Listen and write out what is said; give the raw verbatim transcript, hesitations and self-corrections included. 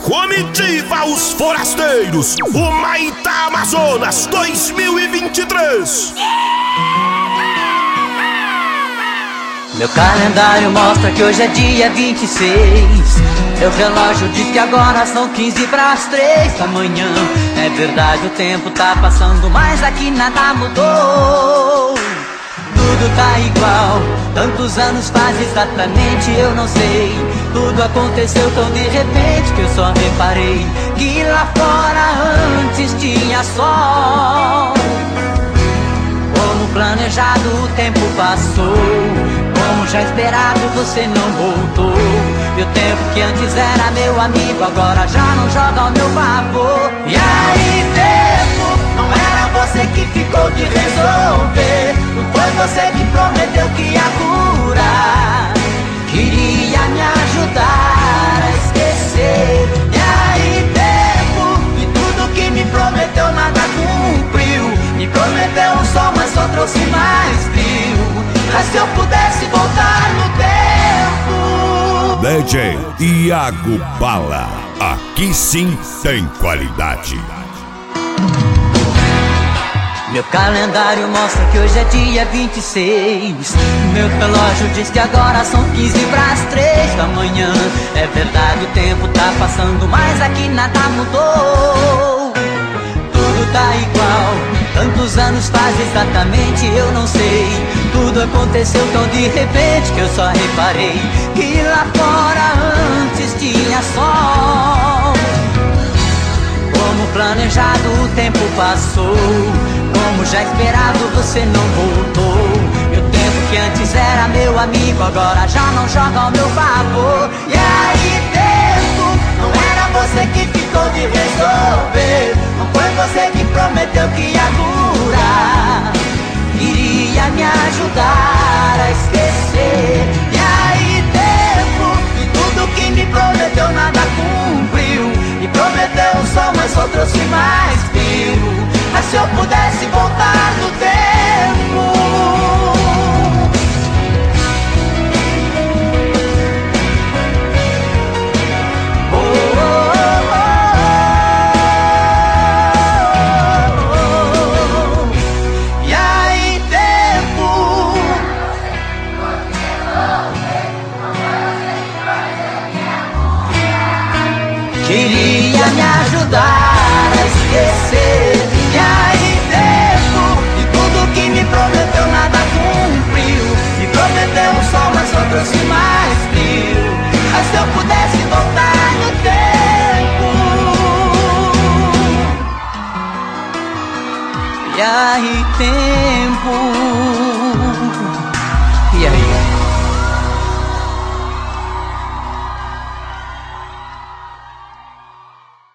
Comitiva Os Forasteiros, o Maitá Amazonas dois mil e vinte e três. Meu calendário mostra que hoje é dia vinte e seis. Meu relógio diz que agora são quinze para as três da manhã. É verdade, o tempo tá passando, mas aqui nada mudou. Tudo tá igual, tantos anos faz exatamente, eu não sei. Tudo aconteceu tão de repente que eu só reparei que lá fora antes tinha sol. Como planejado o tempo passou, como já esperado você não voltou. E o tempo que antes era meu amigo agora já não joga ao meu favor. E aí tempo, não era você que ficou de resolver, não foi você que prometeu que ia curar, queria me ajudar a esquecer. E aí tempo, e tudo que me prometeu nada cumpriu. Me prometeu um sol, mas só trouxe mais frio. Mas se eu pudesse voltar no tempo. D J Iago Bala, aqui sim tem qualidade. Meu calendário mostra que hoje é dia vinte e seis. Meu relógio diz que agora são quinze para as três da manhã. É verdade, o tempo tá passando, mas aqui nada mudou. Tudo tá igual, tantos anos faz exatamente, eu não sei. Tudo aconteceu tão de repente que eu só reparei que lá fora antes tinha sol. Como planejado o tempo passou, como já esperado você não voltou. E o tempo que antes era meu amigo agora já não joga ao meu favor. E aí tempo, não era você que ficou de resolver, não foi você que prometeu que ia curar, queria me ajudar a esquecer. E aí tempo, e tudo que me prometeu nada cumpriu. Me prometeu um sol, mas só trouxe mais frio. Mas se eu pudesse voltar no tempo. Oh, oh, oh, oh, oh. E aí tempo, queria me ajudar a esquecer. E aí tempo, e tudo que me prometeu nada cumpriu. Me prometeu um sol, mas só trouxe mais frio. Mas se eu pudesse voltar no tempo. E aí tempo.